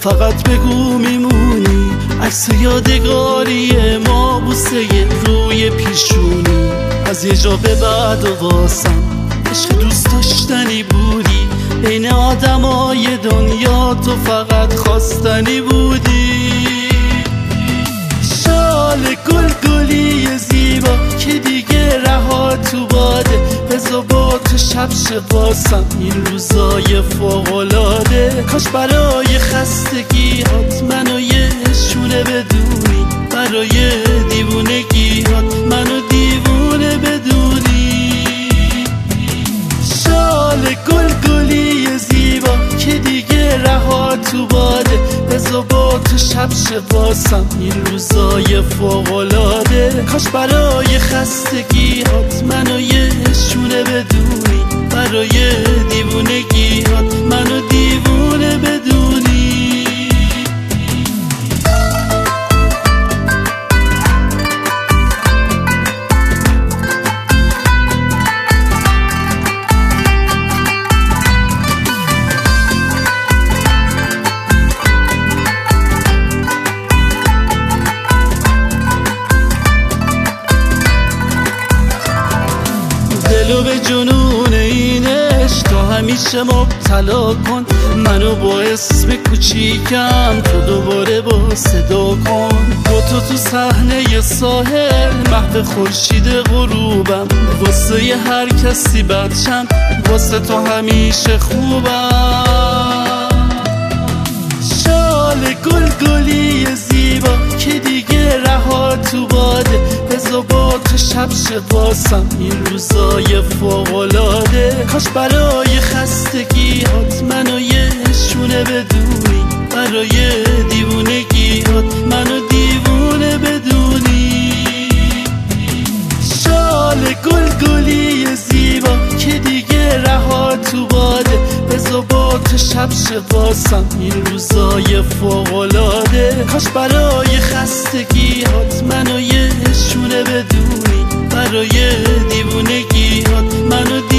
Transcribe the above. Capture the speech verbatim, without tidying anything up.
فقط بگو میمونی. عکس یادگاری ما بوسه روی پیشونی. از یه جا به بعد و واسم عشق دوست داشتنی بودی. بین آدمای دنیا تو فقط خواستنی بودی. شال گل گلی زیبا که دیگه رها تو باده. بذار با تو شب واسم این روزای فوق‌العاده. کاش برای خستگیات منو یه شونه بدونی. برای دیوونگیات منو دیوونه بدونی. شال گل گلی زیبا که دیگه رها تو باده. بذار با تو شب واسم این روزای فوق‌العاده. کاش برای خستگیات منو یه شونه بدونی. برای دیوونگیات منو دیوونه بدونی. دلو به جنون اینش تو همیشه مبتلا کن. منو با اسم کوچیکم تو دوباره با صدا کن. با تو تو صحنه ساحل محو خورشید غروبم. واسه هر کسی بدشم واسه تو همیشه خوبم. شال گل گلی زیبا که دیگه رها تو باده. بذار با تو شب واسم این روزای فوق‌العاده. کاش برای خستگیات منو یه شونه بدونی. برای دیوونگیات منو دیوونه بدونی. شال گل گلی زیبا که دیگه رها تو باده. بذار با تو شب واسم این روزای فوق‌العاده. کاش برای خستگیات منو یه شونه بدونی. برای دیوونگیات منو دیوونه